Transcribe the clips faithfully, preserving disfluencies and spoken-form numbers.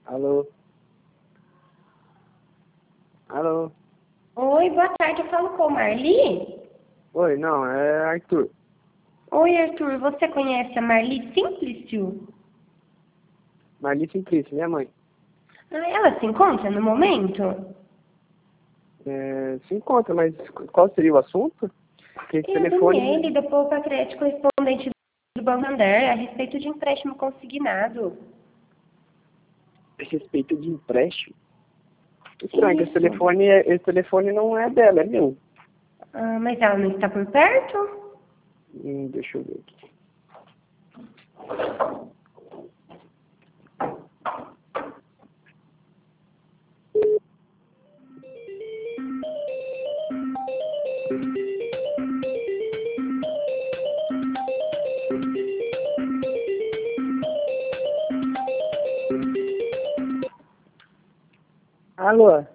Alô? Alô? Oi, boa tarde, eu falo com o Marli? Oi, não, é Arthur. Oi, Arthur, você conhece a Marli Simplício? Marli Simplício, minha mãe. Ah, ela se encontra no momento? É, se encontra, mas qual seria o assunto? Porque esse E a telefone... Daniele, da Poupa Crédito, correspondente do Bandander, a respeito de empréstimo consignado. A respeito de empréstimo? Estranho, que esse Isso. telefone, é- esse telefone não é dela, é meu. Ah, mas ela não está por perto? Hum, deixa eu ver aqui. Alô?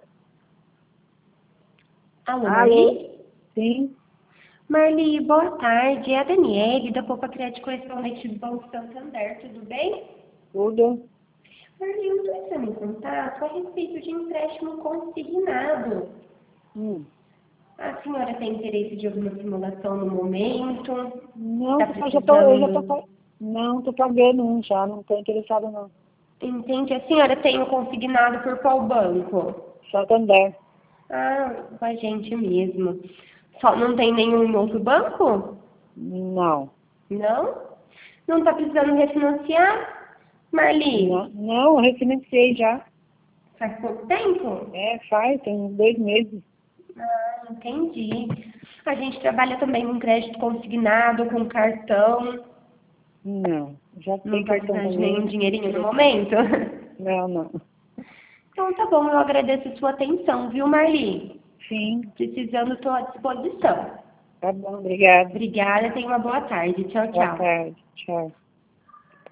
Alô, Alô? Marli? Sim? Marli, boa tarde. É a Daniele, da Poupa Crédito, correspondente do Banco Santander, tudo bem? Tudo? Marli, eu estou entrando em contato a respeito de empréstimo consignado. Hum. A senhora tem interesse de alguma simulação no momento? Não, Está eu já tô, eu já tô, precisando? pa- não, tô pagando um já, não tô interessado não. Entende? A senhora tem o consignado por qual banco? Santander. Ah, com a gente mesmo. Só não tem nenhum outro banco? Não, Não? Não está precisando refinanciar? Marli, não, não, eu refinanciei já. faz pouco tempo? É, faz, tem uns dois meses. Ah, entendi. A gente trabalha também com crédito consignado, com cartão. Não, já Não tem está cartão precisando de nenhum também. dinheirinho no momento? Não, não. Então tá bom, eu agradeço a sua atenção, viu, Marli? Sim, Precisando, estou à disposição. tá bom, obrigada. Obrigada, tenha uma boa tarde. Tchau, Boa tchau. tarde, tchau.